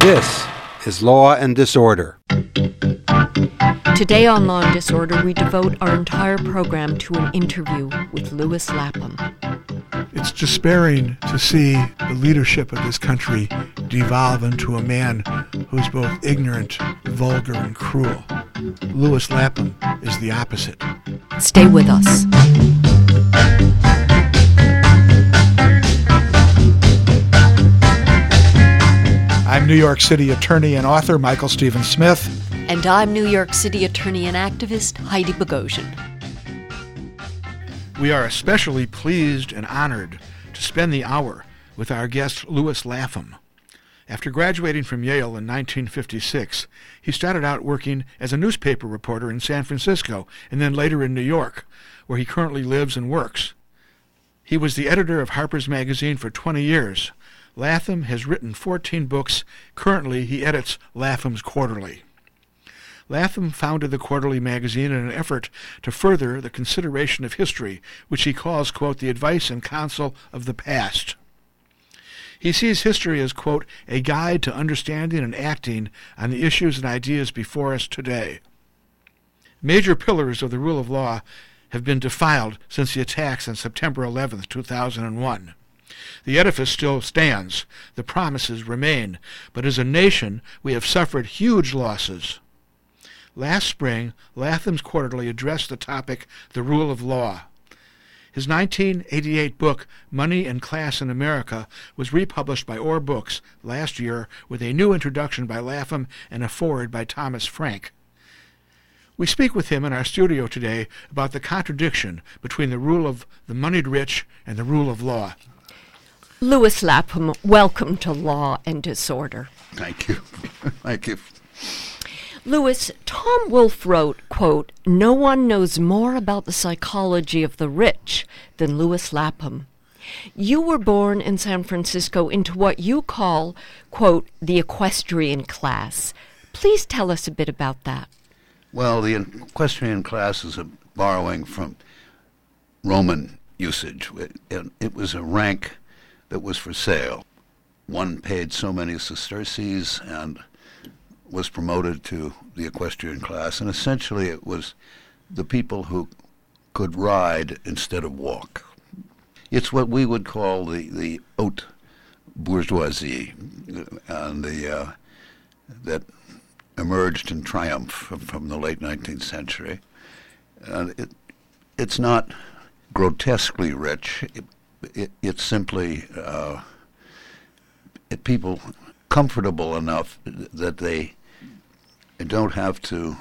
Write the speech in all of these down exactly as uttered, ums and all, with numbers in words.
This is Law and Disorder. Today on Law and Disorder, we devote our entire program to an interview with Lewis Lapham. It's despairing to see the leadership of this country devolve into a man who's both ignorant, vulgar, and cruel. Lewis Lapham is the opposite. Stay with us. I'm New York City attorney and author Michael Stephen Smith. And I'm New York City attorney and activist Heidi Bogosian. We are especially pleased and honored to spend the hour with our guest Lewis Lapham. After graduating from Yale in nineteen fifty-six, he started out working as a newspaper reporter in San Francisco and then later in New York, where he currently lives and works. He was the editor of Harper's Magazine for twenty years. Lapham has written fourteen books. Currently, he edits Lapham's Quarterly. Lapham founded the Quarterly magazine in an effort to further the consideration of history, which he calls, quote, the advice and counsel of the past. He sees history as, quote, a guide to understanding and acting on the issues and ideas before us today. Major pillars of the rule of law have been defiled since the attacks on September eleventh, two thousand one. The edifice still stands, the promises remain, but as a nation we have suffered huge losses. Last spring, Lapham's Quarterly addressed the topic, the rule of law. His nineteen eighty-eight book, Money and Class in America, was republished by Orr Books last year with a new introduction by Lapham and a foreword by Thomas Frank. We speak with him in our studio today about the contradiction between the rule of the moneyed rich and the rule of law. Lewis Lapham, welcome to Law and Disorder. Thank you. Thank you. Lewis, Tom Wolfe wrote, quote, no one knows more about the psychology of the rich than Lewis Lapham. You were born in San Francisco into what you call, quote, the equestrian class. Please tell us a bit about that. Well, the equestrian class is a borrowing from Roman usage. It, it was a rank that was for sale. One paid so many sesterces and was promoted to the equestrian class, and essentially it was the people who could ride instead of walk. It's what we would call the, the haute bourgeoisie, and the uh, that emerged in triumph from, from the late nineteenth century. And it, it's not grotesquely rich. It, it, it's simply uh, it, people comfortable enough that they don't have to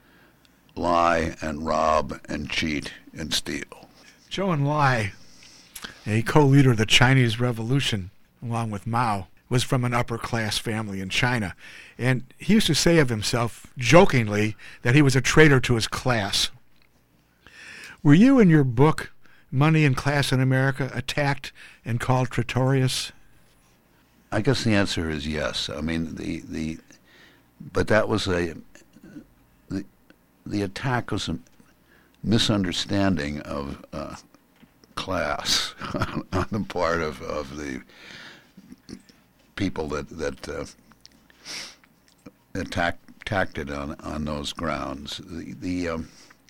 lie and rob and cheat and steal. Zhou Enlai, a co-leader of the Chinese Revolution, along with Mao, was from an upper-class family in China. And he used to say of himself, jokingly, that he was a traitor to his class. Were you, in your book, Money and Class in America, attacked and called traitorous? I guess the answer is yes. I mean, the, the but that was a, the, the attack was a misunderstanding of uh, class on the part of, of the people that, that uh, attacked, attacked it on, on those grounds. The, the um,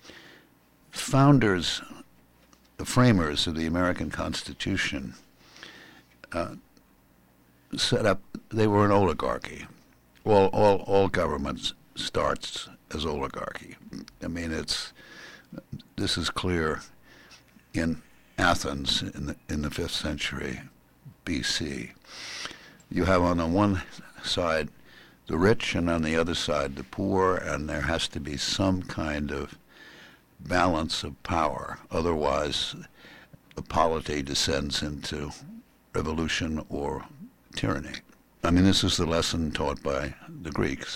founders, the framers of the American Constitution, uh, set up, they were an oligarchy. All, all, all government starts as oligarchy. I mean, it's, this is clear in Athens in the, in the fifth century B C. You have on the one side the rich and on the other side the poor, and there has to be some kind of balance of power. Otherwise, the polity descends into revolution or tyranny. I mean, this is the lesson taught by the Greeks.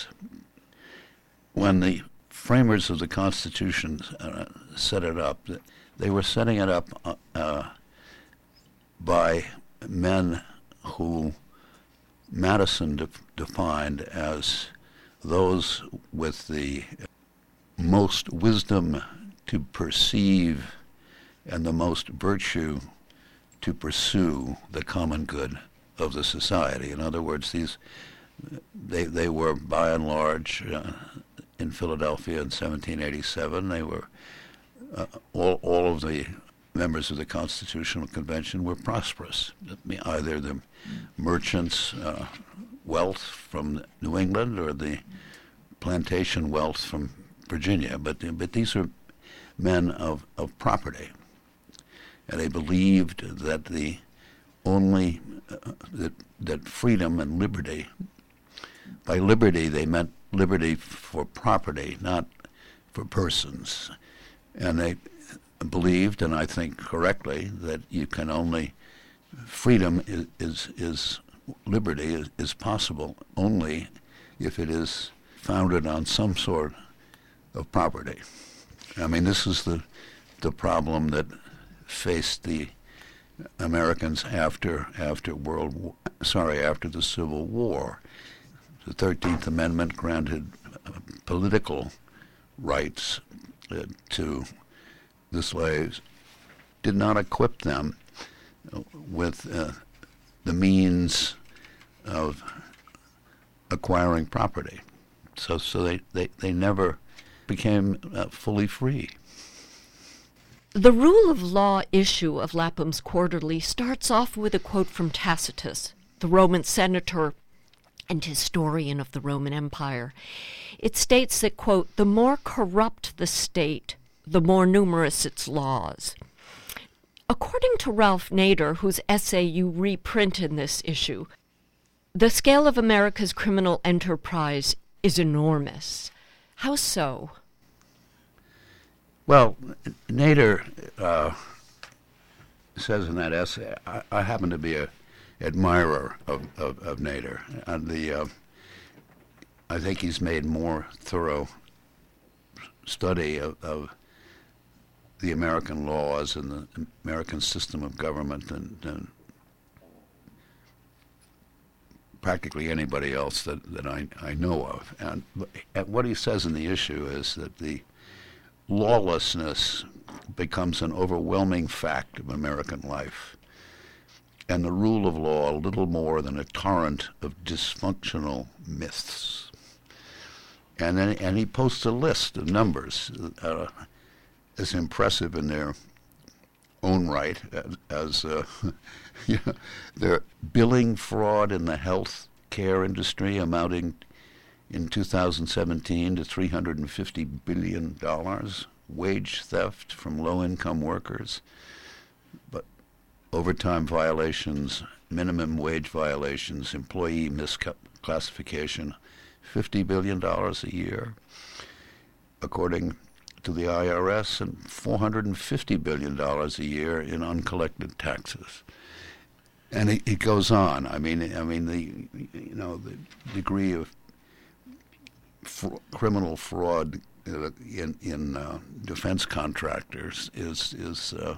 When the framers of the Constitution uh, set it up, they were setting it up uh, uh, by men who Madison de- defined as those with the most wisdom to perceive and the most virtue to pursue the common good of the society. In other words, these they they were by and large uh, in Philadelphia in seventeen eighty-seven. They were uh, all all of the members of the Constitutional Convention were prosperous. I mean, either the merchants' uh, wealth from New England or the plantation wealth from Virginia, but but these are men of, of property, and they believed that the only uh, that that freedom and liberty. By liberty, they meant liberty for property, not for persons, and they believed, and I think correctly, that you can only freedom is is, is liberty is, is possible only if it is founded on some sort of property. I mean, this is the the problem that faced the Americans after after World War, sorry after the Civil War. The thirteenth Amendment granted uh, political rights uh, to the slaves, did not equip them with uh, the means of acquiring property. So so they, they, they never became uh, fully free. The rule of law issue of Lapham's Quarterly starts off with a quote from Tacitus, the Roman senator and historian of the Roman Empire. It states that, quote, the more corrupt the state, the more numerous its laws. According to Ralph Nader, whose essay you reprint in this issue, the scale of America's criminal enterprise is enormous. How so? Well, Nader uh, says in that essay, I, I happen to be a admirer of, of, of Nader. And the, uh, I think he's made more thorough study of, of the American laws and the American system of government than, than practically anybody else that, that I, I know of. And what he says in the issue is that the lawlessness becomes an overwhelming fact of American life, and the rule of law little more than a torrent of dysfunctional myths. And then, and he posts a list of numbers uh, as impressive in their own right as, as uh, you know, their billing fraud in the health care industry amounting in two thousand seventeen to three hundred fifty billion dollars, wage theft from low-income workers, but overtime violations, minimum wage violations, employee misclassification, fifty billion dollars a year, according to the I R S, and four hundred fifty billion dollars a year in uncollected taxes. And it, it goes on. I mean, I mean the you know the degree of fr- criminal fraud uh, in in uh, defense contractors is is. Uh,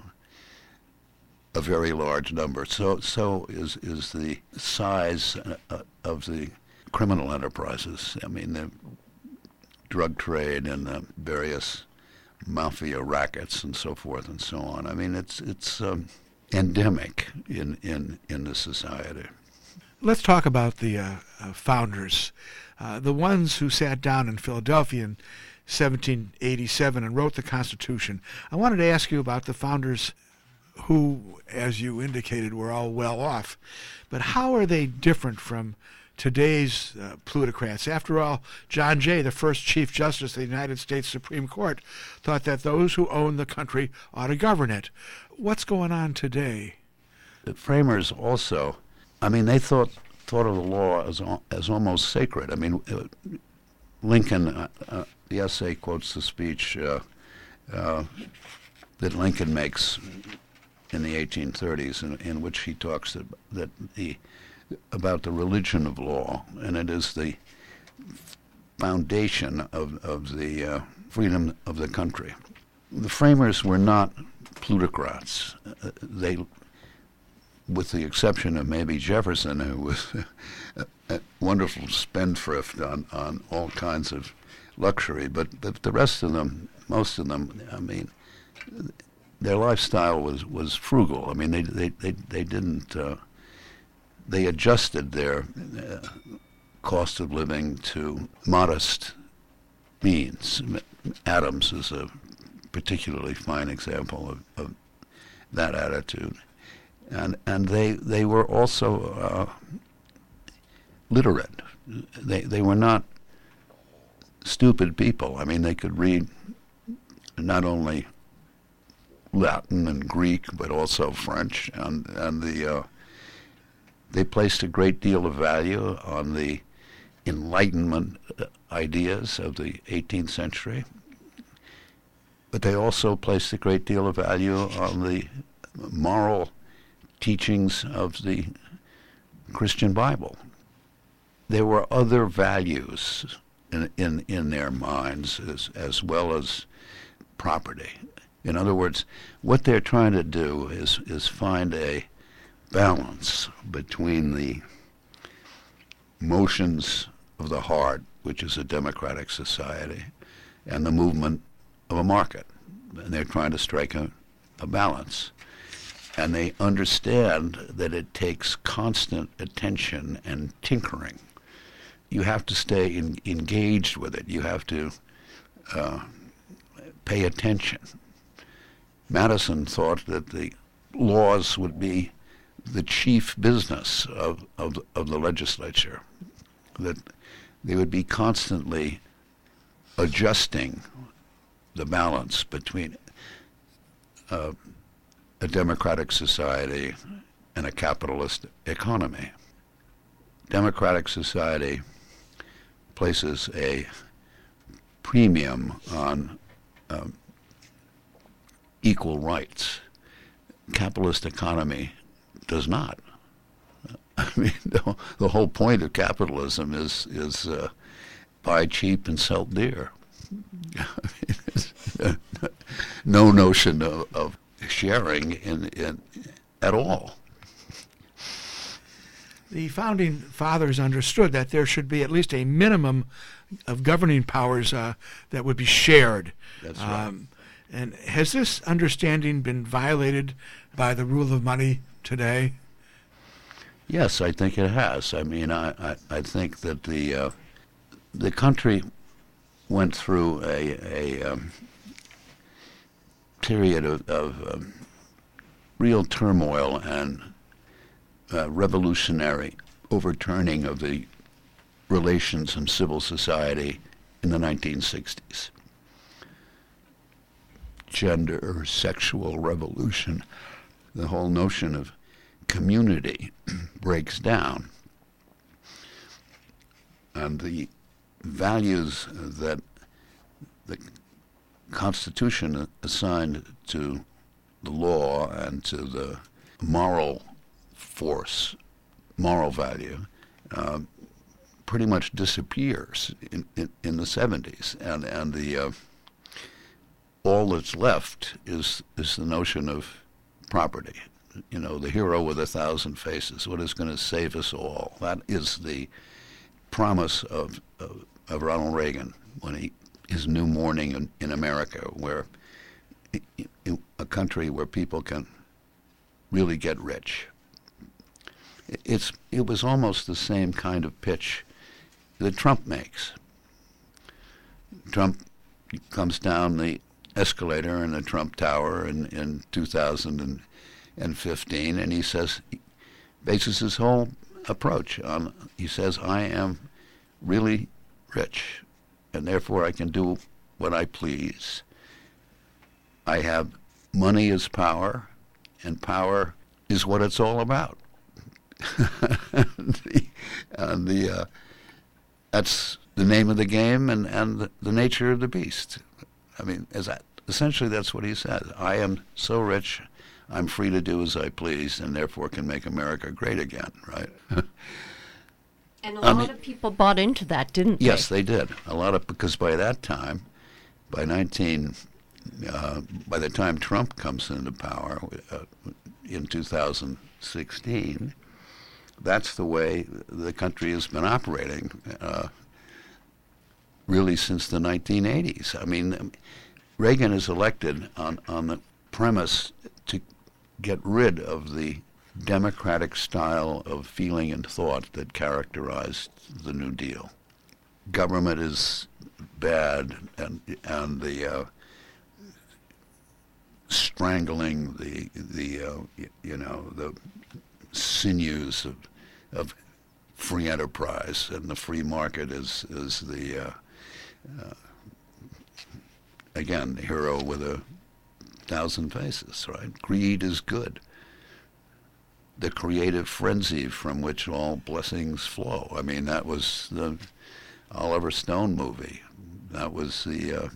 a very large number. So so is is the size uh, of the criminal enterprises. I mean, the drug trade and the various mafia rackets and so forth and so on. I mean, it's it's um, endemic in, in, in the society. Let's talk about the uh, uh, founders, uh, the ones who sat down in Philadelphia in seventeen eighty-seven and wrote the Constitution. I wanted to ask you about the founders who, as you indicated, were all well off. But how are they different from today's uh, plutocrats? After all, John Jay, the first Chief Justice of the United States Supreme Court, thought that those who own the country ought to govern it. What's going on today? The framers also, I mean, they thought thought of the law as as almost sacred. I mean, uh, Lincoln, uh, uh, the essay quotes the speech uh, uh, that Lincoln makes in the eighteen thirties, in, in which he talks that, that the, about the religion of law, and it is the foundation of, of the uh, freedom of the country. The framers were not plutocrats. Uh, they, with the exception of maybe Jefferson, who was a, a wonderful spendthrift on, on all kinds of luxury, but the, the rest of them, most of them, I mean, their lifestyle was, was frugal. I mean, they they they, they didn't. Uh, they adjusted their uh, cost of living to modest means. Adams is a particularly fine example of, of that attitude. And and they they were also uh, literate. They they were not stupid people. I mean, they could read not only Latin and Greek, but also French, and and the uh, they placed a great deal of value on the Enlightenment ideas of the eighteenth century, but they also placed a great deal of value on the moral teachings of the Christian Bible. There were other values in in, in their minds as, as well as property. In other words, what they're trying to do is, is find a balance between the motions of the heart, which is a democratic society, and the movement of a market. And they're trying to strike a, a balance. And they understand that it takes constant attention and tinkering. You have to stay in, engaged with it. You have to uh, pay attention. Madison thought that the laws would be the chief business of, of, of the legislature, that they would be constantly adjusting the balance between uh, a democratic society and a capitalist economy. Democratic society places a premium on um, equal rights. Capitalist economy does not. I mean, the, the whole point of capitalism is is uh, buy cheap and sell dear. I mean, it's, uh, no notion of, of sharing in, in at all. The founding fathers understood that there should be at least a minimum of governing powers uh, that would be shared. That's right. Um, and has this understanding been violated by the rule of money today? Yes, I think it has. I mean, I, I, I think that the uh, the country went through a, a um, period of, of um, real turmoil and uh, revolutionary overturning of the relations in civil society in the nineteen sixties. Gender, sexual revolution, the whole notion of community breaks down. And the values that the Constitution assigned to the law and to the moral force, moral value, uh, pretty much disappears in, in, in the seventies. And, and the uh, all that's left is is the notion of property. You know, the hero with a thousand faces, what is going to save us all? That is the promise of, of, of Ronald Reagan when he, his new morning in, in America, where in a country where people can really get rich. It's it was almost the same kind of pitch that Trump makes. Trump comes down the escalator in the Trump Tower in, in two thousand fifteen, and he says, bases his whole approach on, he says, I am really rich, and therefore I can do what I please. I have money is power, and power is what it's all about. and the, and the uh, that's the name of the game and, and the, the nature of the beast. I mean, as that, essentially that's what he says. I am so rich, I'm free to do as I please, and therefore can make America great again, right? And a I lot mean, of people bought into that, didn't yes, they? they did. A lot of, because by that time, by nineteen, uh, by the time Trump comes into power uh, in two thousand sixteen, that's the way the country has been operating uh, really since the nineteen eighties. I mean, Reagan is elected on, on the premise to get rid of the democratic style of feeling and thought that characterized the New Deal. Government is bad, and and the uh, strangling the the uh, y- you know the sinews of of free enterprise, and the free market is is the uh, uh, again the hero with a thousand faces. Right? Greed is good. The creative frenzy from which all blessings flow. I mean, that was the Oliver Stone movie. That was the uh,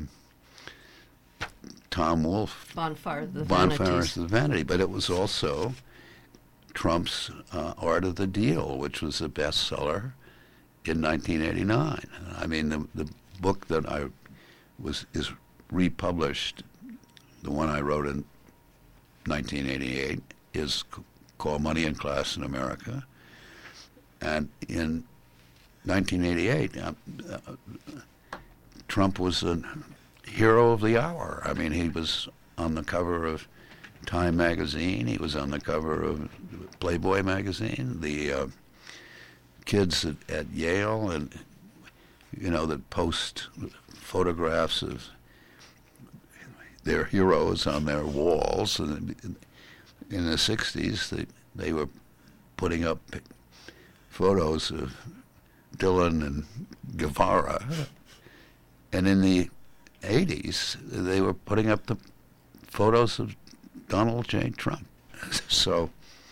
Tom Wolfe Bonfire of the Bonfires Vanities. of the Vanity. But it was also Trump's uh, Art of the Deal, which was a bestseller in nineteen eighty-nine. I mean, the the book that I was is republished, the one I wrote in nineteen eighty-eight, is c- called Money and Class in America. And in nineteen eighty-eight, uh, uh, Trump was a hero of the hour. I mean, he was on the cover of Time magazine. He was on the cover of Playboy magazine. The uh, kids at, at Yale, and you know, that post photographs of their heroes on their walls. And in the sixties, they they were putting up photos of Dylan and Guevara, and in the eighties, they were putting up the photos of Donald J. Trump. So,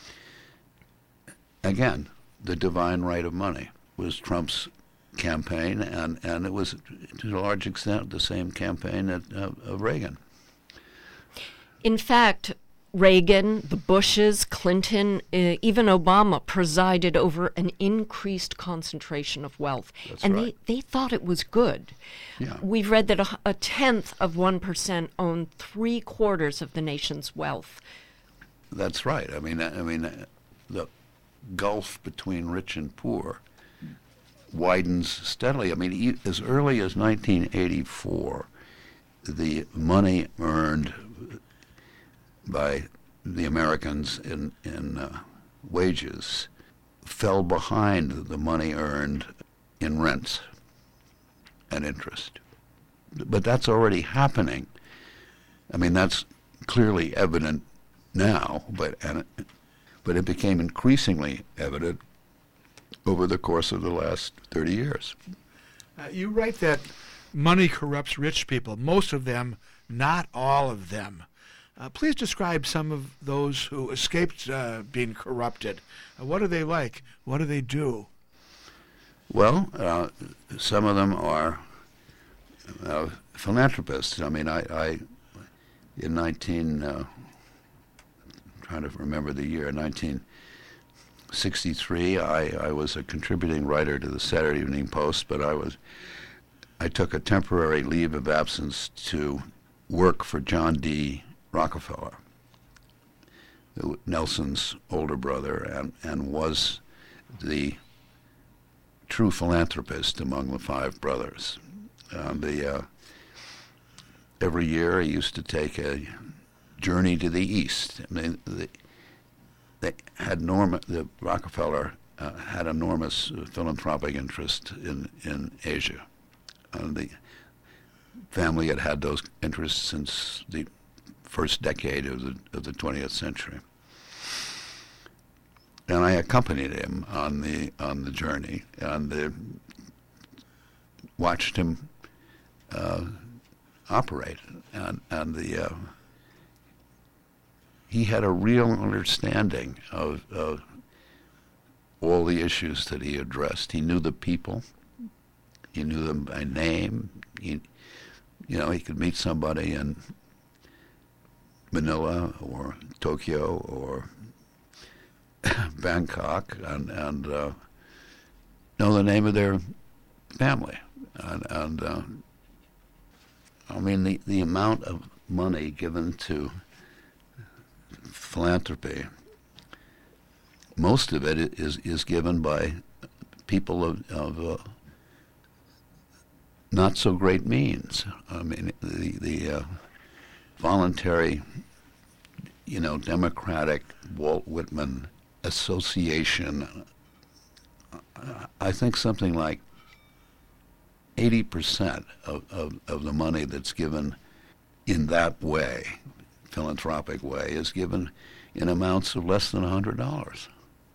again, the divine right of money was Trump's campaign, and, and it was, to a large extent, the same campaign that, uh, of Reagan. In fact, Reagan, the Bushes, Clinton, uh, even Obama presided over an increased concentration of wealth. That's and right. they, they thought it was good. Yeah. We've read that a, a tenth of one percent owned three quarters of the nation's wealth. That's right. I mean, I, I mean, uh, the gulf between rich and poor widens steadily. I mean, e- as early as nineteen eighty-four, the money earned by the Americans in in uh, wages fell behind the money earned in rents and interest. But that's already happening. I mean, that's clearly evident now, but and it, but it became increasingly evident over the course of the last thirty years. Uh, you write that money corrupts rich people, most of them, not all of them. Uh, please describe some of those who escaped uh, being corrupted. Uh, what are they like? What do they do? Well, uh, some of them are uh, philanthropists. I mean, I, I in nineteen, uh, trying to remember the year, nineteen sixty-three, I, I was a contributing writer to the Saturday Evening Post, but I was I took a temporary leave of absence to work for John D. Rockefeller, Nelson's older brother, and, and was the true philanthropist among the five brothers. Um, the, uh, every year he used to take a journey to the East. I mean, the, they had enormous, the Rockefeller uh, had enormous uh, philanthropic interest in, in Asia. Uh, the family had had those interests since the first decade of the of the twentieth century, and I accompanied him on the on the journey and the, watched him uh, operate, and and the uh, he had a real understanding of, of all the issues that he addressed. He knew the people, he knew them by name. He, you know, he could meet somebody in Manila or Tokyo or Bangkok and, and uh, know the name of their family. And, and uh, I mean, the, the amount of money given to philanthropy, most of it is, is given by people of, of uh, not so great means. I mean, the, the uh, voluntary, you know, democratic Walt Whitman association, I think something like eighty percent of, of, of the money that's given in that way, philanthropic way, is given in amounts of less than one hundred dollars.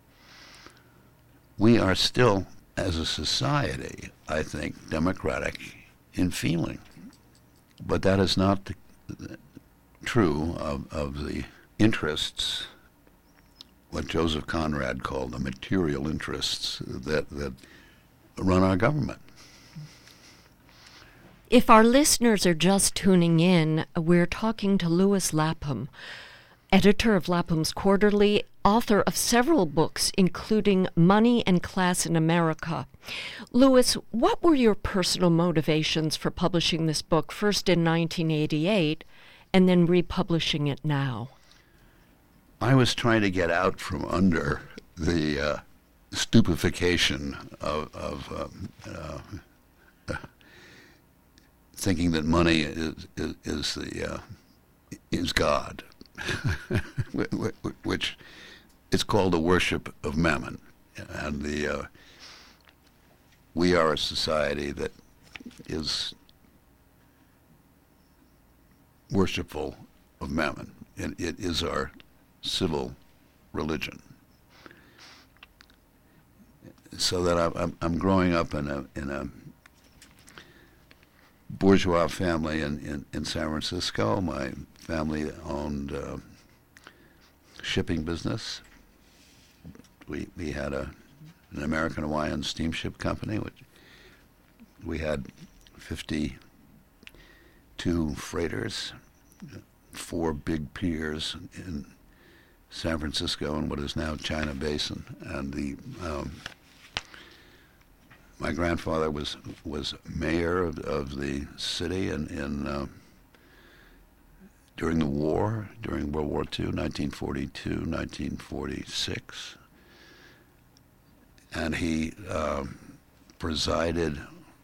We are still, as a society, I think, democratic in feeling. But that is not the, true of, of the interests, what Joseph Conrad called the material interests that, that run our government. If our listeners are just tuning in, we're talking to Louis Lapham, editor of Lapham's Quarterly, author of several books, including Money and Class in America. Louis, what were your personal motivations for publishing this book, first in nineteen eighty-eight, and then republishing it now? I was trying to get out from under the uh, stupefaction of, of um, uh, uh, thinking that money is, is, is the uh, is God, which it's called the worship of mammon, and the uh, we are a society that is worshipful of mammon. It, it is our civil religion. So that I'm, I'm growing up in a in a bourgeois family in, in, in San Francisco. My family owned uh, shipping business. We we had a an American Hawaiian steamship company, which we had fifty-two freighters, four big piers in San Francisco and what is now China Basin, and the um, my grandfather was was mayor of, of the city in, in uh, during the war, during World War Two, nineteen forty-two, nineteen forty-six, and he um, presided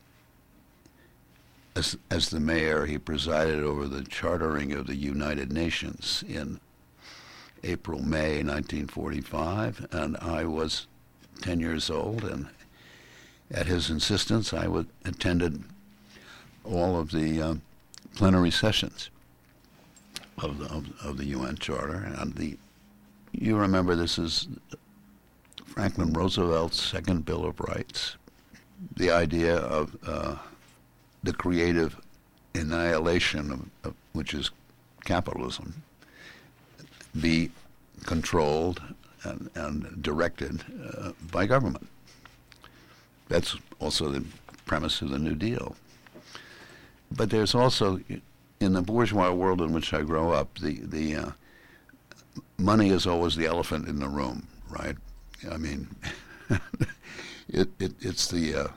as as the mayor. He presided over the chartering of the United Nations in April, May nineteen forty-five, and I was ten years old, and at his insistence, I would, attended all of the uh, plenary sessions of the, of, of the U N Charter. And the you remember this is Franklin Roosevelt's second Bill of Rights, the idea of uh, the creative annihilation of, of which is capitalism, be controlled and, and directed uh, by government. That's also the premise of the New Deal. But there's also, in the bourgeois world in which I grow up, the, the uh, money is always the elephant in the room, right? I mean, it, it it's the uh,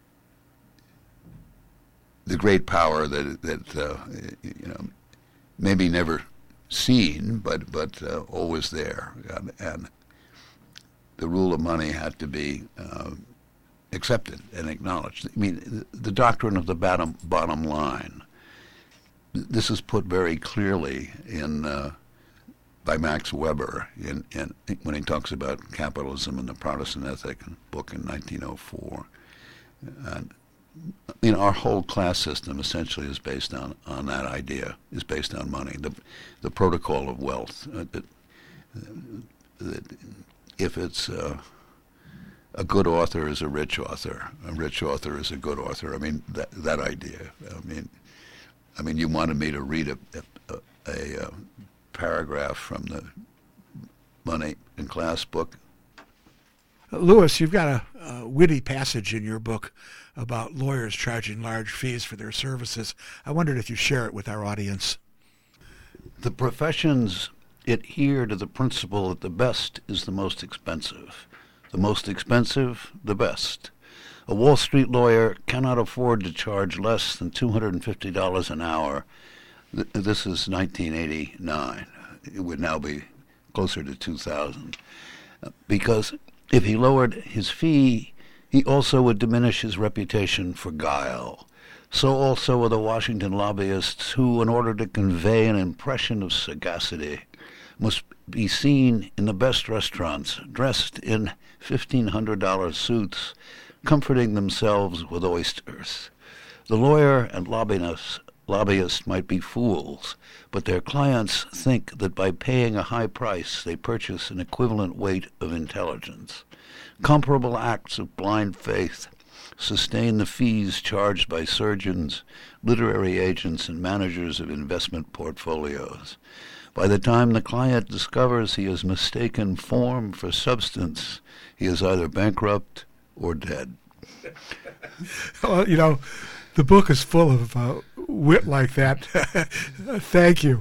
the great power that that uh, you know maybe never seen, but but uh, always there, and, and the rule of money had to be uh, accepted and acknowledged. I mean, the, the doctrine of the bottom bottom line. This is put very clearly in uh, by Max Weber in, in when he talks about capitalism and the Protestant Ethic book in nineteen oh four. And you know, our whole class system essentially is based on, on that idea, is based on money, the the protocol of wealth. Uh, that, that if it's uh, a good author is a rich author, a rich author is a good author. I mean, that that idea. I mean, I mean, you wanted me to read a a, a, a paragraph from the Money and Class book. Louis, you've got a, a witty passage in your book about lawyers charging large fees for their services. I wondered if you share it with our audience. The professions adhere to the principle that the best is the most expensive. The most expensive, the best. A Wall Street lawyer cannot afford to charge less than two hundred fifty dollars an hour. This is nineteen eighty-nine. It would now be closer to two thousand. Because if he lowered his fee, he also would diminish his reputation for guile. So also were the Washington lobbyists who, in order to convey an impression of sagacity, must be seen in the best restaurants, dressed in fifteen hundred dollars suits, comforting themselves with oysters. The lawyer and lobbyist, lobbyist might be fools, but their clients think that by paying a high price they purchase an equivalent weight of intelligence. Comparable acts of blind faith sustain the fees charged by surgeons, literary agents, and managers of investment portfolios. By the time the client discovers he has mistaken form for substance, he is either bankrupt or dead. Well, you know, the book is full of uh, wit like that. Thank you.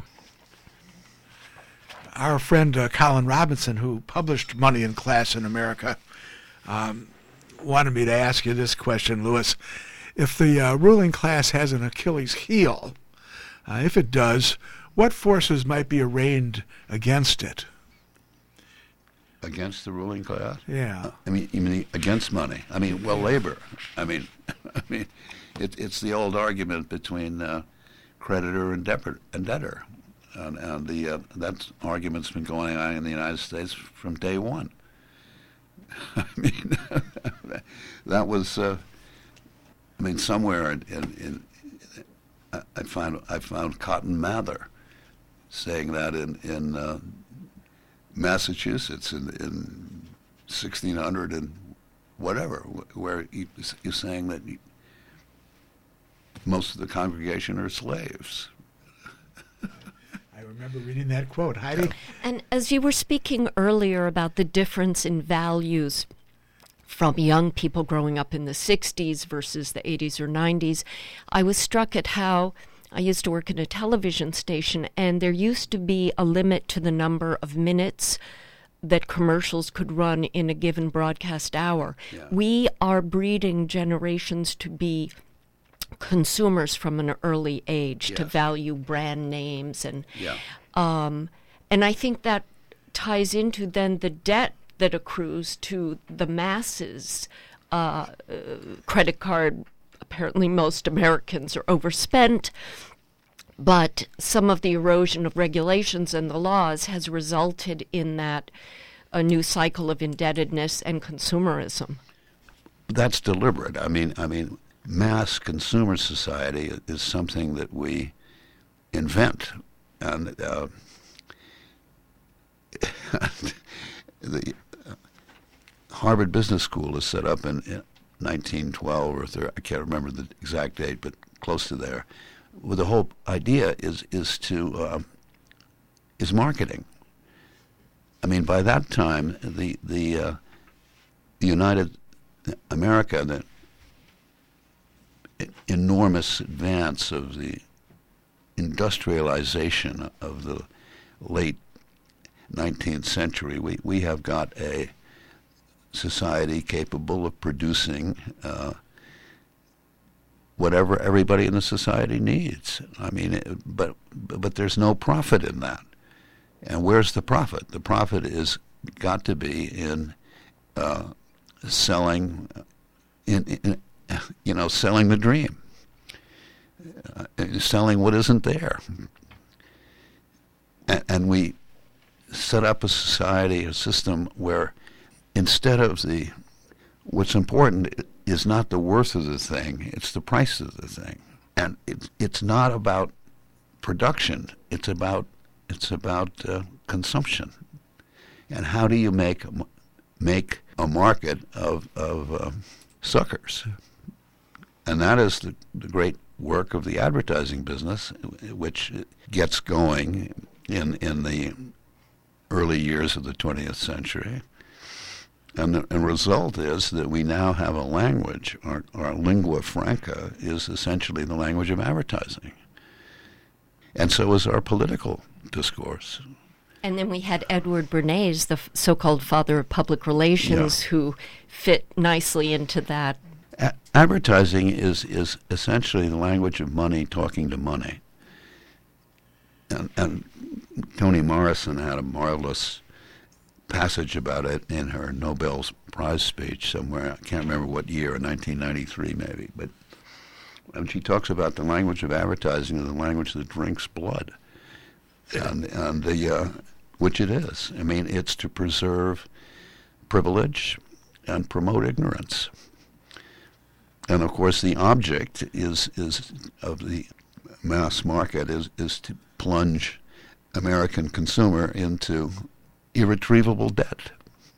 Our friend uh, Colin Robinson, who published Money and Class in America, um, wanted me to ask you this question, Louis. If the uh, ruling class has an Achilles heel, uh, if it does, what forces might be arraigned against it? Against the ruling class? Yeah. I mean, you mean against money? I mean, well, labor. I mean, I mean, it, it's the old argument between uh, creditor and debtor, and debtor, and, and the uh, that argument's been going on in the United States from day one. I mean, that was. Uh, I mean, somewhere in, in, in I found I found Cotton Mather saying that in in uh, Massachusetts in in sixteen hundred and whatever, where he, he's saying that he, most of the congregation are slaves. I remember reading that quote. Heidi? And as you were speaking earlier about the difference in values from young people growing up in the sixties versus the eighties or nineties, I was struck at how I used to work in a television station, and there used to be a limit to the number of minutes that commercials could run in a given broadcast hour. Yeah. We are breeding generations to be consumers from an early age, Yes. to value brand names, and Yeah. um, and I think that ties into then the debt that accrues to the masses. Uh, uh, credit card, apparently most Americans are overspent, but some of the erosion of regulations and the laws has resulted in that a new cycle of indebtedness and consumerism. That's deliberate. I mean, I mean, mass consumer society is something that we invent, and uh, the uh, Harvard Business School is set up in, in nineteen twelve or thirty, I can't remember the exact date, but close to there. Well, the whole idea is is to uh, is marketing. I mean, by that time, the the, uh, the United America, the enormous advance of the industrialization of the late nineteenth century, we, we have got a society capable of producing uh, whatever everybody in the society needs. I mean, it, but but there's no profit in that. And where's the profit? The profit is got to be in uh, selling, in, in you know, selling the dream, uh, selling what isn't there. And, and we set up a society, a system where instead of the, what's important is not the worth of the thing, it's the price of the thing. And it, it's not about production, it's about it's about uh, consumption. And how do you make make a market of, of uh, suckers? And that is the, the great work of the advertising business, which gets going in in the early years of the twentieth century. And the and result is that we now have a language, our, our lingua franca is essentially the language of advertising. And so is our political discourse. And then we had Edward Bernays, the f- so-called father of public relations, Yeah. who fit nicely into that. A- advertising is, is essentially the language of money talking to money. And, and Toni Morrison had a marvelous passage about it in her Nobel Prize speech somewhere. I can't remember what year, nineteen ninety-three maybe. But and she talks about the language of advertising as the language that drinks blood. And, and the uh, which it is. I mean, it's to preserve privilege and promote ignorance. And of course, the object is is of the mass market is is to plunge American consumer into irretrievable debt.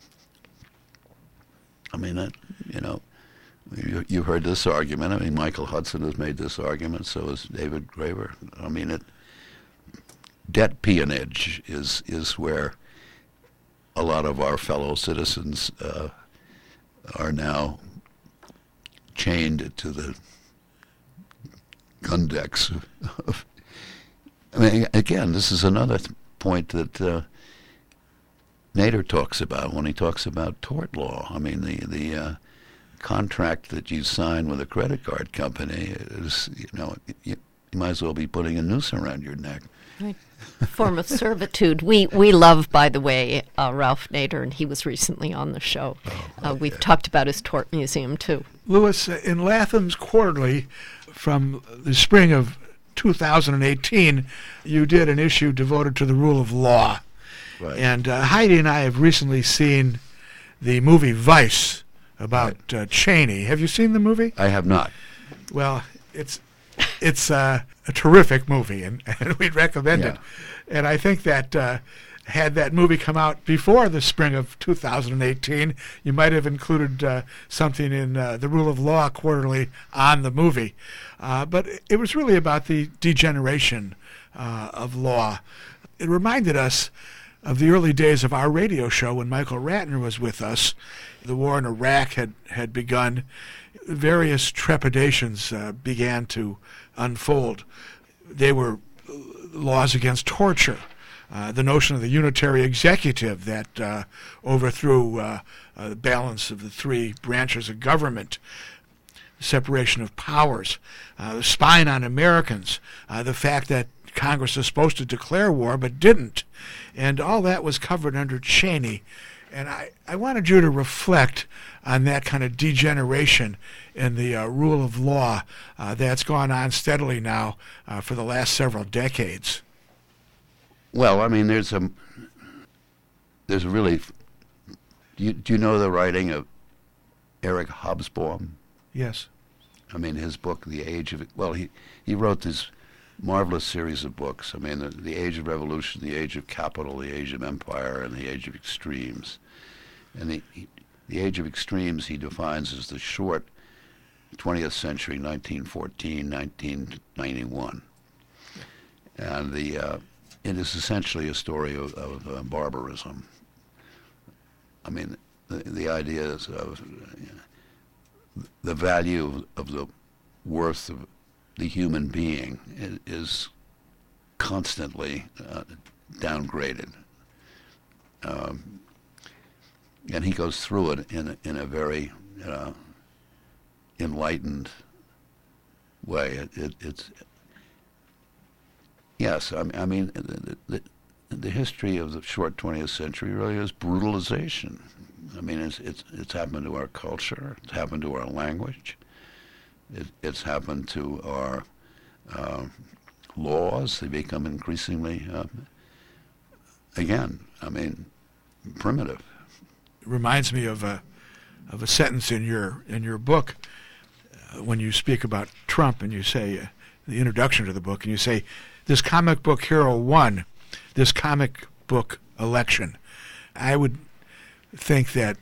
I mean, that, you know, you, you heard this argument. I mean, Michael Hudson has made this argument. So has David Graeber. I mean, it. Debt peonage is is where a lot of our fellow citizens uh, are now chained to the gun decks. Of, I mean, again, this is another th- point that uh, Nader talks about when he talks about tort law. I mean, the the uh, contract that you sign with a credit card company is, you know, you, you might as well be putting a noose around your neck. Right. Form of servitude. We we love, by the way, uh, Ralph Nader, and he was recently on the show. Uh, we've talked about his tort museum, too. Louis, in Latham's Quarterly from the spring of two thousand eighteen, you did an issue devoted to the rule of law. Right. And uh, Heidi and I have recently seen the movie Vice about Right. uh, Cheney. Have you seen the movie? I have not. Well, it's it's uh, a terrific movie, and, and we'd recommend Yeah. it. And I think that uh, had that movie come out before the spring of two thousand eighteen, you might have included uh, something in uh, the Rule of Law Quarterly on the movie. Uh, but it was really about the degeneration uh, of law. It reminded us of the early days of our radio show when Michael Ratner was with us. The war in Iraq had, had begun. Various trepidations uh, began to unfold. They were laws against torture, uh, the notion of the unitary executive that uh, overthrew uh, uh, the balance of the three branches of government, separation of powers, uh, spying on Americans, uh, the fact that Congress was supposed to declare war but didn't. And all that was covered under Cheney. And I, I wanted you to reflect on that kind of degeneration in the uh, rule of law uh, that's gone on steadily now uh, for the last several decades. Well, I mean, there's a there's really. Do you, do you know the writing of Eric Hobsbawm? Yes. I mean, his book, The Age of... Well, he, he wrote this marvelous series of books. I mean, the, the Age of Revolution, The Age of Capital, The Age of Empire, and The Age of Extremes. And the, he, the Age of Extremes he defines as the short twentieth century, nineteen fourteen, nineteen ninety-one. And the uh, it is essentially a story of, of uh, barbarism. I mean, the, the ideas of uh, the value of the worth of the human being is, is constantly uh, downgraded. Um, and he goes through it in a, in a very uh, enlightened way. It, it, it's yes, I, I mean the, the, the history of the short twentieth century really is brutalization. I mean, it's it's it's happened to our culture. It's happened to our language. It, it's happened to our uh, laws. They become increasingly, uh, again, I mean, primitive. It reminds me of a of a sentence in your in your book uh, when you speak about Trump, and you say uh, the introduction to the book, and you say, "This comic book hero won this comic book election." I would think that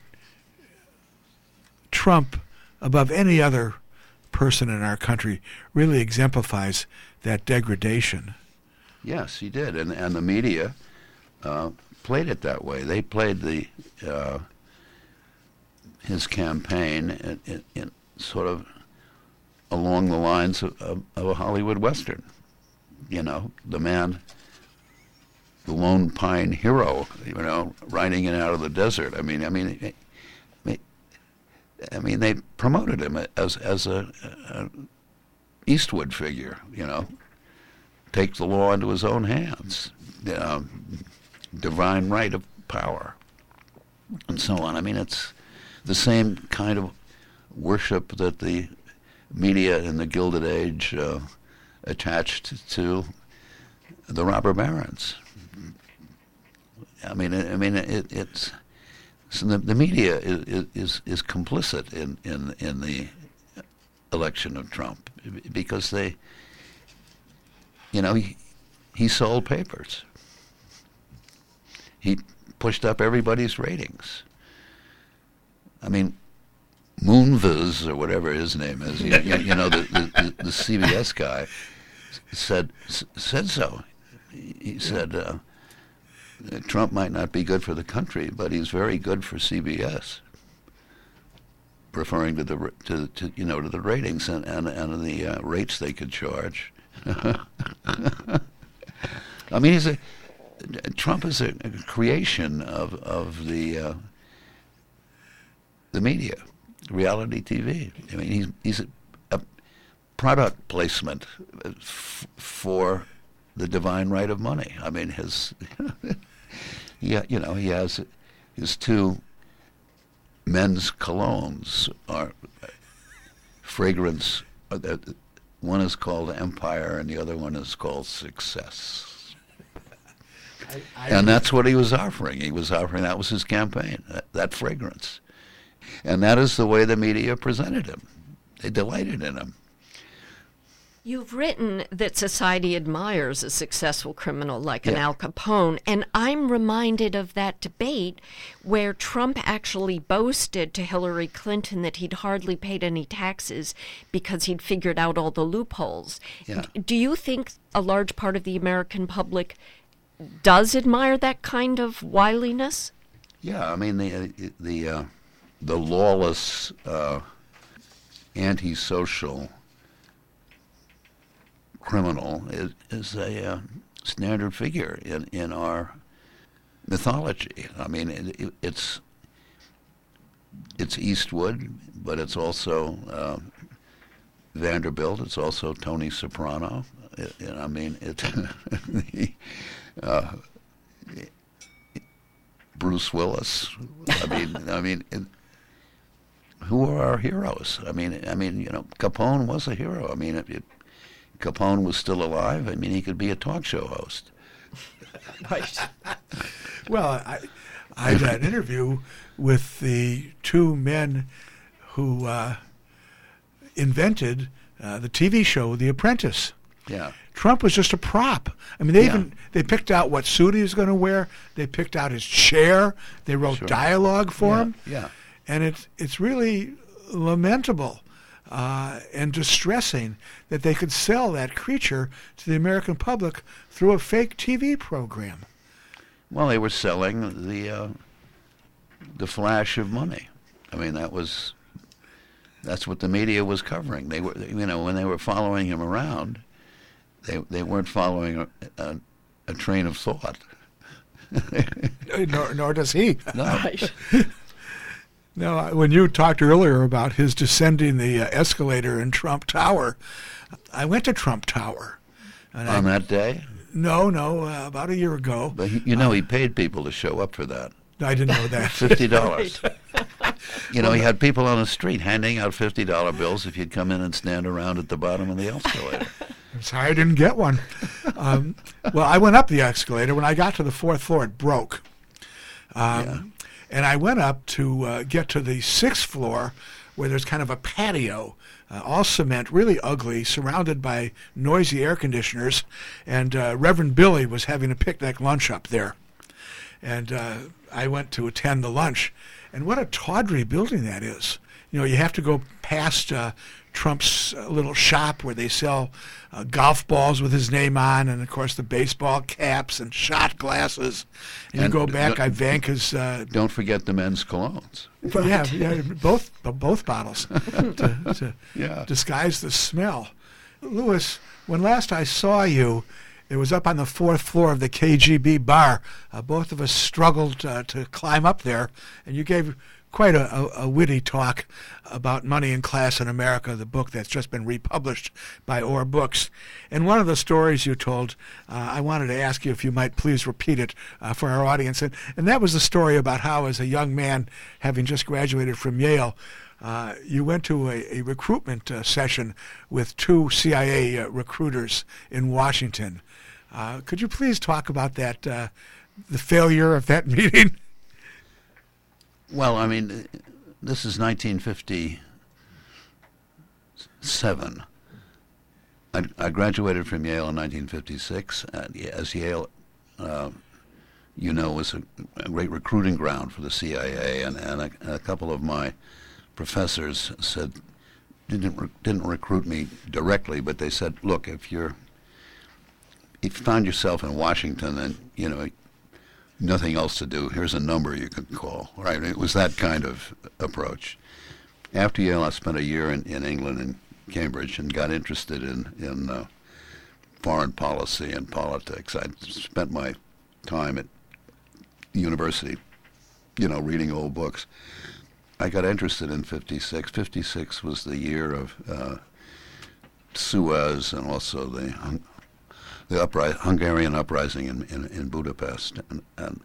Trump, above any other person in our country, really exemplifies that degradation. Yes, he did, and and the media uh, played it that way. They played the uh, his campaign in, in, in sort of along the lines of, of, of a Hollywood Western. You know, the man, the lone pine hero, you know, riding in out of the desert. I mean, I mean, I mean, they promoted him as as a, a Eastwood figure. You know, take the law into his own hands, you know, divine right of power, and so on. I mean, it's the same kind of worship that the media in the Gilded Age uh, attached to the robber barons. I mean, I mean, it, it's so the, the media is, is is complicit in, in in the election of Trump because they, you know, he he sold papers. He pushed up everybody's ratings. I mean, Moonves or whatever his name is, you, you, you know, the, the the C B S guy said said so. He said. Uh, Trump might not be good for the country, but he's very good for C B S, referring to the to, to you know to the ratings and and, and the uh, rates they could charge. I mean, he's a Trump is a, a creation of of the uh, the media, reality T V. I mean, he's he's a, a product placement f- for the divine right of money. I mean, his, yeah, you know, he has his two men's colognes are fragrance. Uh, one is called Empire, and the other one is called Success. I, I and that's what he was offering. He was offering, that was his campaign, that, that fragrance. And that is the way the media presented him. They delighted in him. You've written that society admires a successful criminal like an Yeah. Al Capone, and I'm reminded of that debate where Trump actually boasted to Hillary Clinton that he'd hardly paid any taxes because he'd figured out all the loopholes. Yeah. D- Do you think a large part of the American public does admire that kind of wiliness? Yeah, I mean the the uh, the lawless, uh, antisocial criminal is is a uh, standard figure in, in our mythology. I mean, it, it, it's it's Eastwood, but it's also uh, Vanderbilt. It's also Tony Soprano. It, it, I mean, it. the, uh, Bruce Willis. I mean, I mean, it, who are our heroes? I mean, I mean, you know, Capone was a hero. I mean, if it, Capone was still alive, I mean, he could be a talk show host. Right. Well, I I had an interview with the two men who uh, invented uh, the T V show The Apprentice. Yeah. Trump was just a prop. I mean, they Yeah. even they picked out what suit he was going to wear. They picked out his chair. They wrote Sure. dialogue for Yeah, him. yeah. And it's it's really lamentable uh, and distressing that they could sell that creature to the American public through a fake T V program. Well, they were selling the uh, the flash of money. I mean, that was that's what the media was covering. They were, you know, when they were following him around, they they weren't following a, a, a train of thought. nor, nor does he. No. Right. No, when you talked earlier about his descending the uh, escalator in Trump Tower, I went to Trump Tower. And On I, that day? No, no, uh, about a year ago. But he, you know, he paid people to show up for that. I didn't know that. Fifty dollars. You know, he had people on the street handing out fifty dollar bills if you'd come in and stand around at the bottom of the escalator. I'm sorry I didn't get one. Um, well, I went up the escalator. When I got to the fourth floor, it broke. Um, Yeah. And I went up to uh, get to the sixth floor, where there's kind of a patio, uh, all cement, really ugly, surrounded by noisy air conditioners. And uh, Reverend Billy was having a picnic lunch up there. And uh, I went to attend the lunch. And what a tawdry building that is. You know, you have to go past uh, Trump's uh, little shop where they sell uh, golf balls with his name on, and of course the baseball caps and shot glasses. And, And you go back, don't- Ivanka's. Uh, Don't forget the men's colognes. yeah, yeah, both both bottles to, to Yeah. disguise the smell. Louis, when last I saw you, it was up on the fourth floor of the K G B bar. Uh, both of us struggled uh, to climb up there, and you gave quite a, a, a witty talk about Money and Class in America, the book that's just been republished by Orr Books. And one of the stories you told, uh, I wanted to ask you if you might please repeat it uh, for our audience. And, and that was the story about how, as a young man, having just graduated from Yale, uh, you went to a, a recruitment uh, session with two C I A uh, recruiters in Washington. Uh, could you please talk about that uh, the failure of that meeting? Well, I mean, this is nineteen fifty-seven. I, I graduated from Yale in nineteen fifty-six. And as Yale, uh, you know, was a, a great recruiting ground for the C I A, and, and a, a couple of my professors said, didn't re- didn't recruit me directly, but they said, look, if you're if you find yourself in Washington and, you know, nothing else to do, here's a number you can call, right? It was that kind of approach. After Yale, I spent a year in, in England and Cambridge and got interested in, in uh, foreign policy and politics. I spent my time at university, you know, reading old books. I got interested in fifty-six. fifty-six was the year of uh, Suez and also the hung, the upri- Hungarian uprising in, in, in Budapest. And, and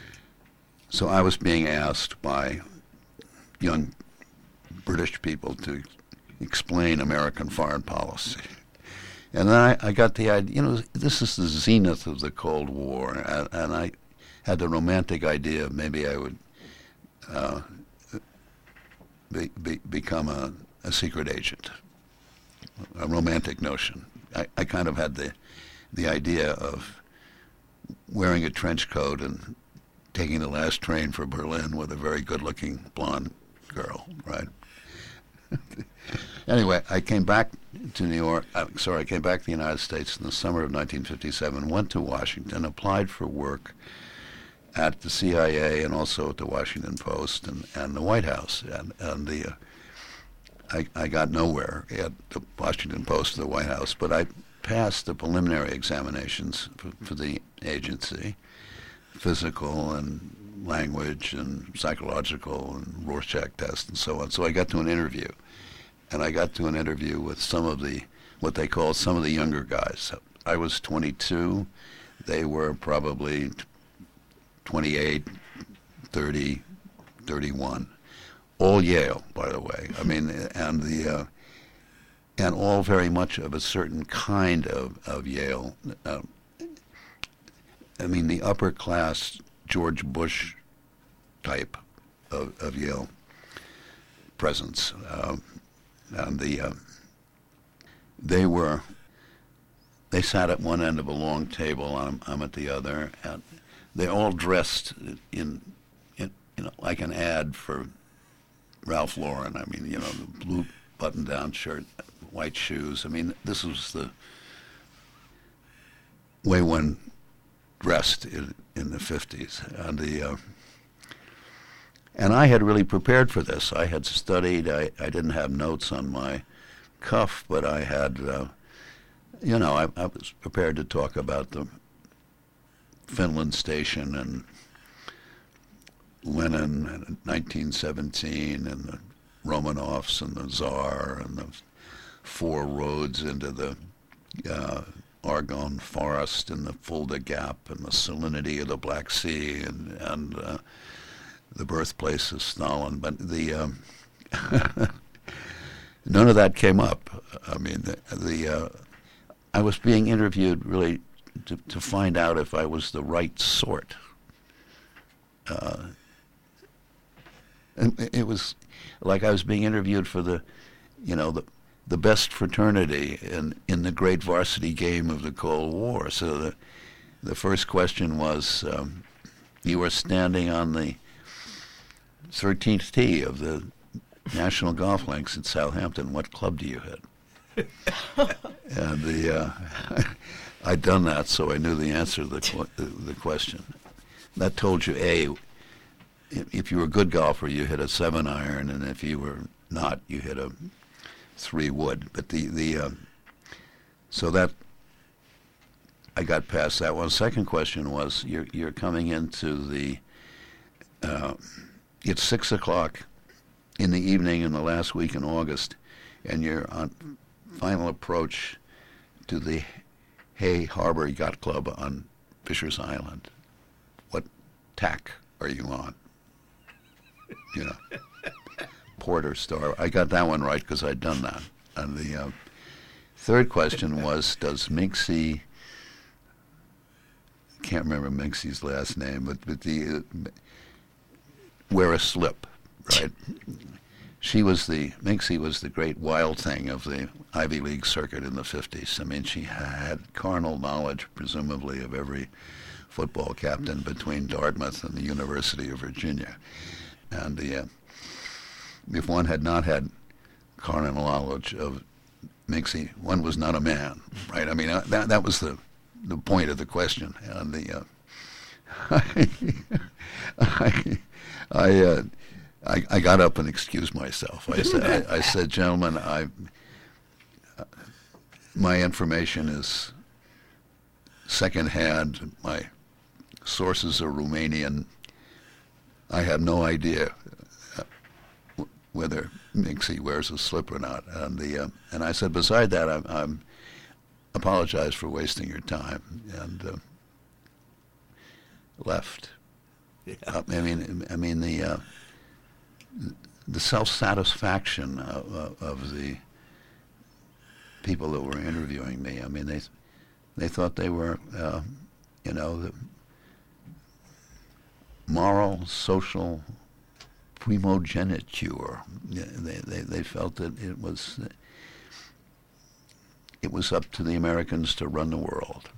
so I was being asked by young British people to explain American foreign policy. And then I, I got the idea, you know, this is the zenith of the Cold War, and, and I had the romantic idea of maybe I would uh, be, be, become a, a secret agent, a romantic notion. I, I kind of had the the idea of wearing a trench coat and taking the last train for Berlin with a very good-looking blonde girl, right? Anyway, I came back to New York, uh, sorry, I came back to the United States in the summer of nineteen fifty-seven, went to Washington, applied for work at the C I A and also at the Washington Post and, and the White House. And, and the uh, I, I got nowhere at the Washington Post or the White House, but I passed the preliminary examinations for, for the agency, physical and language and psychological and Rorschach test and so on. So I got to an interview, and I got to an interview with some of the, what they call some of the younger guys. I was twenty-two. They were probably twenty-eight, thirty, thirty-one. All Yale, by the way. I mean, and the uh, and all very much of a certain kind of, of Yale. Uh, I mean, the upper class George Bush type of, of Yale presence. Uh, and the uh, they were, they sat at one end of a long table, I'm, I'm at the other, and they all dressed in, in, you know, like an ad for Ralph Lauren. I mean, you know, the blue button-down shirt, white shoes. I mean, this was the way one dressed in, in the fifties. And the uh, and I had really prepared for this. I had studied. I, I didn't have notes on my cuff, but I had, uh, you know, I, I was prepared to talk about the Finland Station and Lenin and nineteen seventeen and the Romanovs and the Tsar and the four roads into the uh, Argonne Forest and the Fulda Gap and the salinity of the Black Sea and, and uh, the birthplace of Stalin. But the um, none of that came up. I mean, the, the uh, I was being interviewed really to, to find out if I was the right sort. Uh, and it was like I was being interviewed for the, you know, the the best fraternity in, in the great varsity game of the Cold War. So the the first question was, um, you were standing on the thirteenth tee of the National Golf Links in Southampton. What club do you hit? And the uh, I'd done that, so I knew the answer to the, qu- the question. That told you, A, if you were a good golfer, you hit a seven iron, and if you were not, you hit a three wood. But the the uh, so that I got past that one. Second question was, you're you're coming into the uh, it's six o'clock in the evening in the last week in August, and you're on final approach to the Hay Harbor Yacht Club on Fisher's Island. What tack are you on? You know, port or star. I got that one right because I'd done that. And the uh, third question was, does Minksy can't remember Minxie's last name, but, but the uh, wear a slip, right? She was the, Minxie was the great wild thing of the Ivy League circuit in the fifties. I mean, she had carnal knowledge, presumably, of every football captain between Dartmouth and the University of Virginia. And the, uh, if one had not had carnal knowledge of Minxie, one was not a man, right? I mean, uh, that that was the the point of the question. And the uh, I I, uh, I I got up and excused myself. I said, I, I said, gentlemen, I uh, my information is secondhand. My sources are Romanian. I have no idea uh, whether Minxie wears a slip or not. And the uh, and I said, beside that, I'm, I'm apologize for wasting your time, and uh, left. Yeah. Uh, I mean, I mean the uh, the self-satisfaction of, of the people that were interviewing me. I mean, they they thought they were, uh, you know, the moral, social primogeniture. They, they they felt that it was it was up to the Americans to run the world.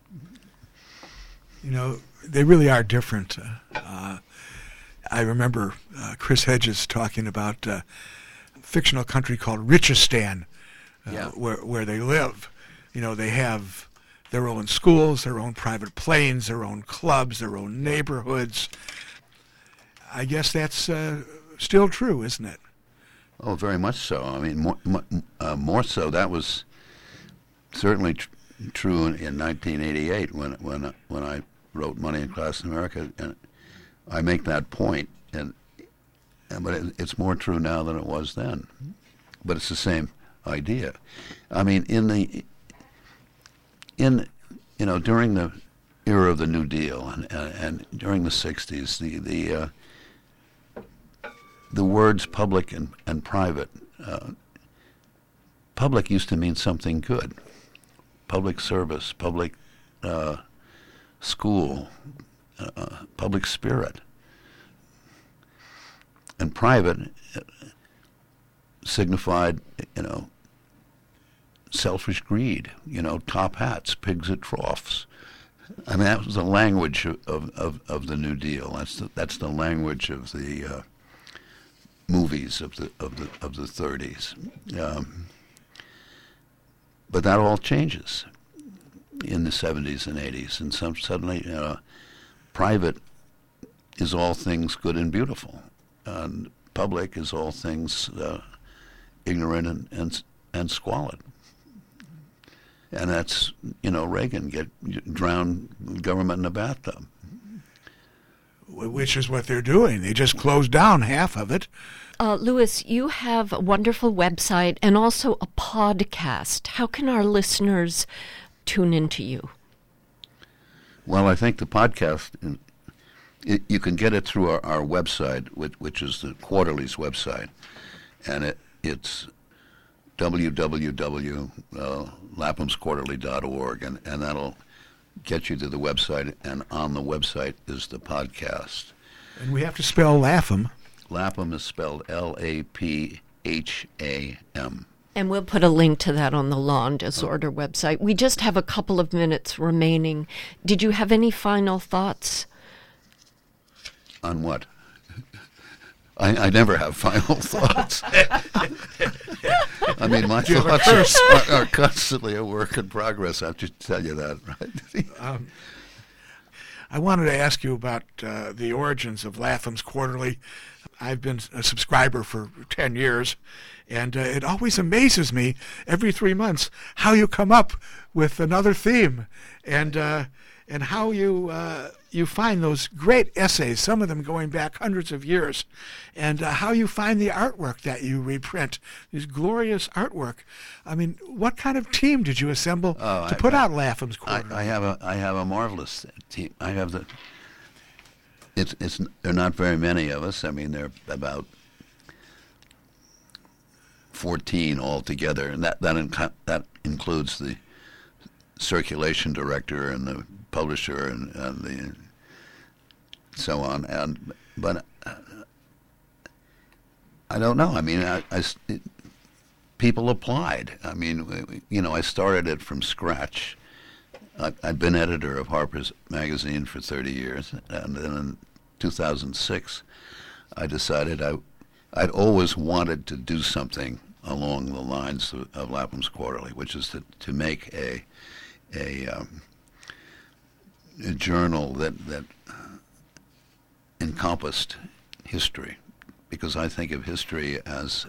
You know, they really are different. Uh, uh, I remember uh, Chris Hedges talking about uh, a fictional country called Richistan, uh, yeah. where where they live. You know, they have their own schools, their own private planes, their own clubs, their own neighborhoods. I guess that's uh, still true, isn't it? Oh, very much so. I mean, more, uh, more so. That was certainly tr- true in, in nineteen eighty-eight when when when I wrote Money in Class in America, and I make that point. And, and but it, it's more true now than it was then. But it's the same idea. I mean, in the in you know during the era of the New Deal and and, and during the sixties, the the uh, the words public and, and private, uh, public used to mean something good. Public service, public uh, school, uh, public spirit. And private uh, signified, you know, selfish greed, you know, top hats, pigs at troughs. I mean, that was the language of, of, of the New Deal. That's the, that's the language of the uh, movies of the of the of the thirties, um, but that all changes in the seventies and eighties, and some suddenly, you know, private is all things good and beautiful, and public is all things uh, ignorant and, and and squalid. And that's, you know, Reagan get drowned government in a bathtub. Which is what they're doing. They just closed down half of it. Uh, Louis, you have a wonderful website and also a podcast. How can our listeners tune into you? Well, I think the podcast, it, you can get it through our, our website, which, which is the Quarterly's website, and it it's w w w dot lapham's quarterly dot org, and, and that'll get you to the website, and on the website is the podcast. And we have to spell Lapham. Lapham is spelled L A P H A M. And we'll put a link to that on the Law and Disorder website. We just have a couple of minutes remaining. Did you have any final thoughts? On what? I, I never have final thoughts. I mean, my thoughts are, are constantly a work in progress. I have to tell you that, right? um, I wanted to ask you about uh, the origins of Lapham's Quarterly. I've been a subscriber for ten years, and uh, it always amazes me every three months how you come up with another theme, and uh, and how you uh, you find those great essays, some of them going back hundreds of years, and uh, how you find the artwork that you reprint, these glorious artwork. I mean, what kind of team did you assemble oh, to I, put I, out Lapham's Quarterly? I, I have a I have a marvelous team. I have the. It's it's there are not very many of us. I mean, there are about fourteen altogether, and that that inc- that includes the circulation director and the publisher and, and the so on. And but uh, I don't know. I mean, I, I it, people applied. I mean, you know, I started it from scratch. I, I'd been editor of Harper's Magazine for thirty years, and then in two thousand six, I decided I, I'd always wanted to do something along the lines of, of Lapham's Quarterly, which is to, to make a a, um, a journal that that encompassed history, because I think of history as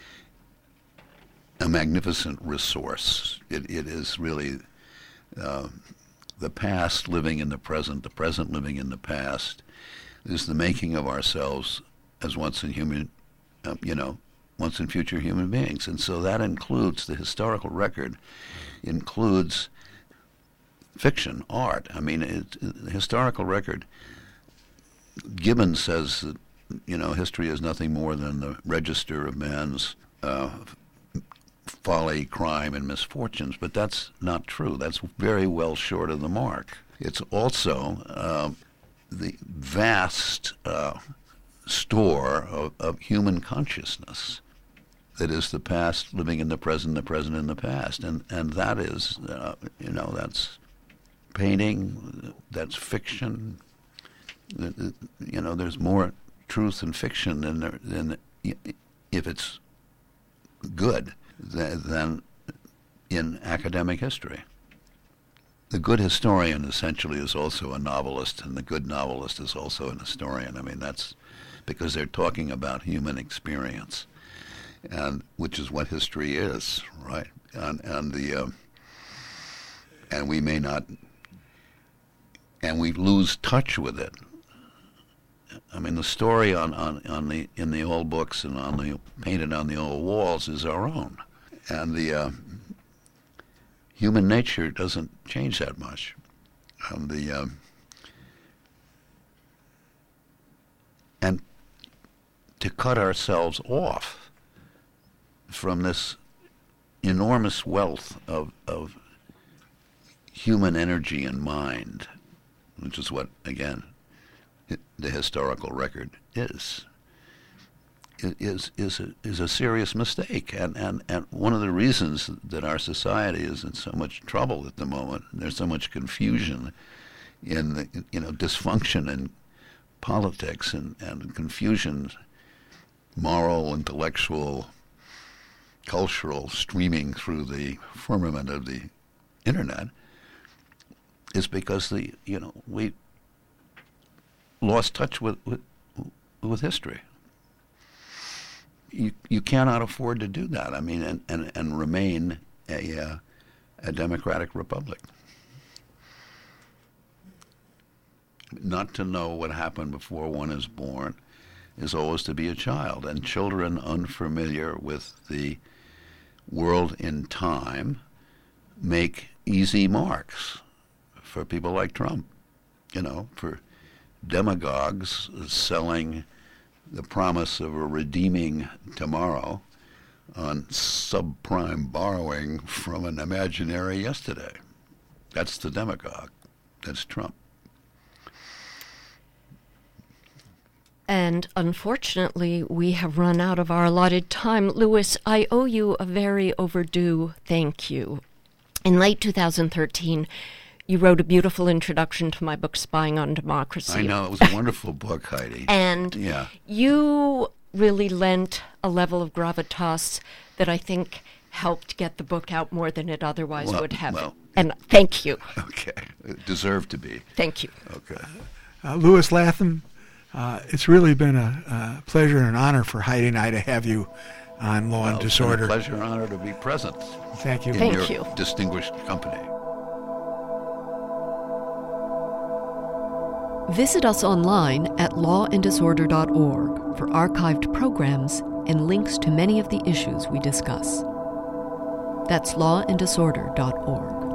a magnificent resource. It, it is really uh, the past living in the present, the present living in the past. It is the making of ourselves as once in human, uh, you know, once in future human beings. And so that includes, the historical record includes fiction, art. I mean, it, it, the historical record, Gibbons says that, you know, history is nothing more than the register of man's uh, folly, crime, and misfortunes, but that's not true. That's very well short of the mark. It's also uh, the vast uh, store of, of human consciousness that is the past living in the present, the present in the past, and and that is, uh, you know, that's painting, that's fiction. You know, there's more truth in fiction than there, than if it's good than in academic history. The good historian essentially is also a novelist, and the good novelist is also an historian. I mean, that's because they're talking about human experience, and which is what history is, right? And and the um, and we may not, and we lose touch with it. I mean, the story on, on, on the in the old books and on the painted on the old walls is our own, and the uh, human nature doesn't change that much. And the um, and to cut ourselves off from this enormous wealth of of human energy and mind, which is what, again, the historical record is is is a, is a serious mistake, and, and and one of the reasons that our society is in so much trouble at the moment. There's so much confusion in the, you know, dysfunction in politics and, and confusion, moral, intellectual, cultural, streaming through the firmament of the internet, is because the you know we lost touch with, with with history. You you cannot afford to do that. I mean, and, and, and remain a uh, a democratic republic. Not to know what happened before one is born is always to be a child, and children unfamiliar with the world in time make easy marks for people like Trump. You know, for demagogues selling the promise of a redeeming tomorrow on subprime borrowing from an imaginary yesterday. That's the demagogue. That's Trump. And unfortunately, we have run out of our allotted time. Louis, I owe you a very overdue thank you. In late two thousand thirteen, you wrote a beautiful introduction to my book, Spying on Democracy. I know. It was a wonderful book, Heidi. And yeah. you really lent a level of gravitas that I think helped get the book out more than it otherwise well, would have. Well, and thank you. Okay. It deserved to be. Thank you. Okay. Uh, Louis Latham, uh, it's really been a, a pleasure and an honor for Heidi and I to have you on Law well, and Disorder. It's been a pleasure and honor to be present. Thank you. In Thank your you. distinguished company. Visit us online at law and disorder dot org for archived programs and links to many of the issues we discuss. That's law and disorder dot org.